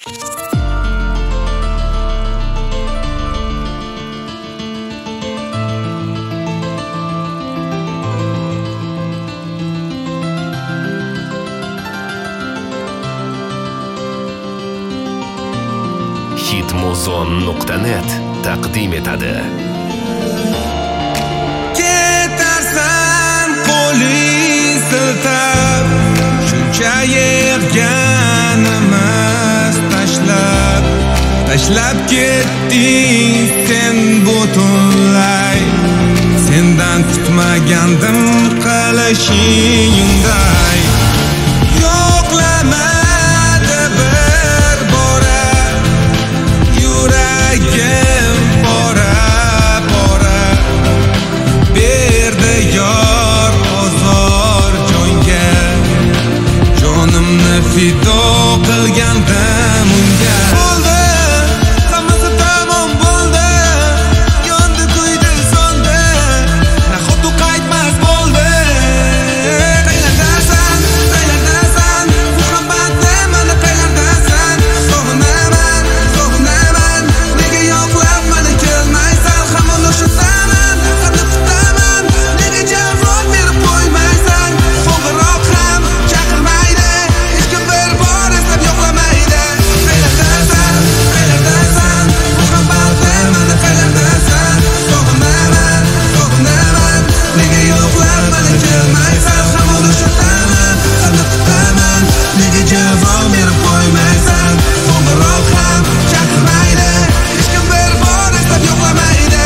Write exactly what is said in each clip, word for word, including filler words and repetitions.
hitmuzon nuqta net taqdim etadi. Ketarsan qo'ling siltab, shuncha yig'ganimiz tashlab, tashlab ketding sen butunlay. Sendan kutmagandim qilishingday. Yo'qlamadi bir bora yuragim bora bora, berdi yor ozor jonga, jonimni fido qilgandim unga. Bo'ldi, hammasi tamom bo'ldi, yondi kuydi so'ndi, naxotu qaytmas bo'ldi. Qaylardasan, qaylardasan, muhabbatni mana qaylardasan. Sog'inaman, sog'inaman, nega yo'qlab mani kelmaysan. Hamon o'shasan, seni kutaman, nega javob berib qo'ymaysan. Qo'ng'iroq ham chaqirmaydi, hech kim bir bor eslab yo'qlamaydi. Qaylardasan, qaylardasan, muhabbatni mana qaylardasan. Sog'inaman, sog'inaman, nega yo'qlab mani kelmaysan. Hamon o'shasan, seni kutaman, nega javob berib qo'ymaysan. Qo'ng'iroq ham chaqirmaydi, hech kim bir bor eslab yo'qlamaydi.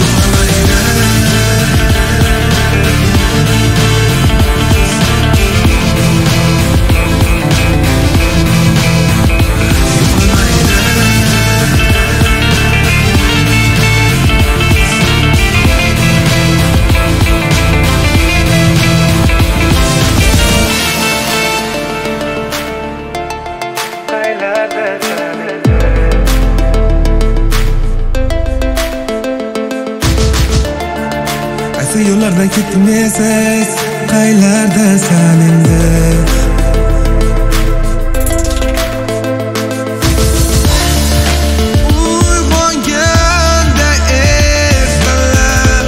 Qaysi yo'llardan ketdim esiz, qaylardasan endi? Uyg'onganda ertalab,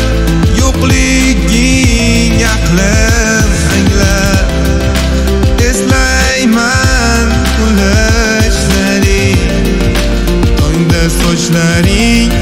yo'qliging aqlim anglab, eslayman ulashlaring, tongda sochlaring